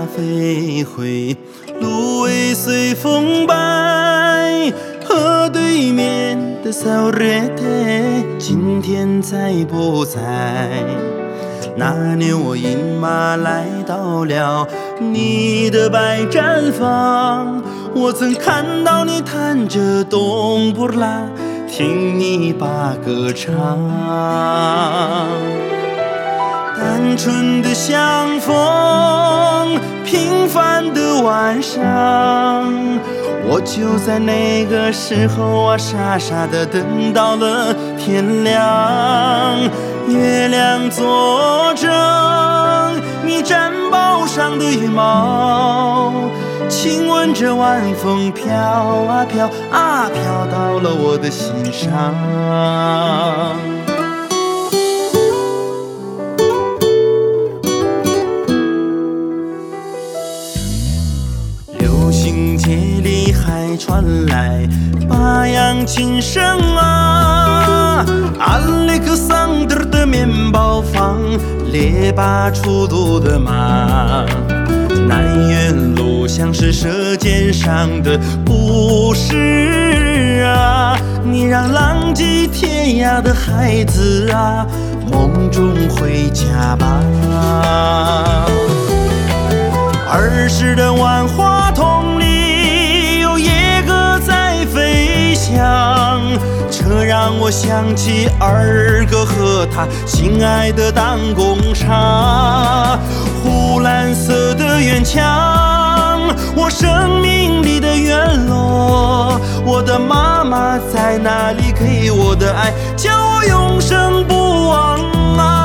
飞回，芦苇随风摆。河对面的小热天，今天在不在？那年我饮马来到了你的白毡房，我曾看到你弹着冬不拉，听你把歌唱。单纯的相逢，平凡的晚上，我就在那个时候啊，傻傻的等到了天亮。月亮作证，你毡包上的羽毛，亲吻着晚风飘啊飘啊飘到了我的心上。流行街里还传来巴扬琴声啊，阿列克桑德尔的面包房，列巴出土的马，南园路像是舌尖上的故事啊，你让浪迹天涯的孩子啊，梦中回家吧。儿时的万花筒里有野鸽在飞翔，这让我想起二哥和他心爱的当工厂。湖蓝色的院墙，我生命里的院落，我的妈妈在那里给我的爱，叫我永生不忘啊。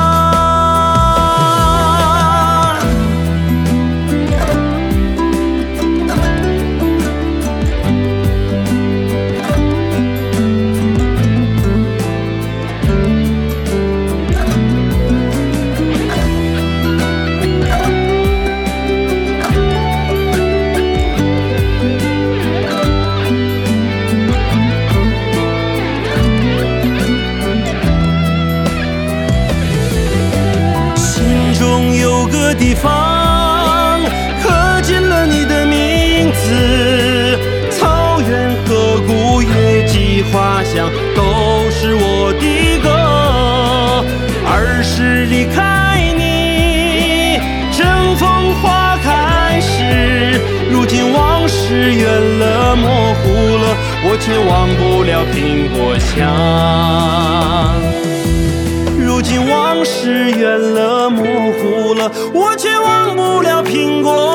地方刻进了你的名字，草原河谷月季花香都是我的歌。儿时离开你，正逢花开时，如今往事远了模糊了，我却忘不了苹果香。如今往事远了模糊了，我却忘不了苹果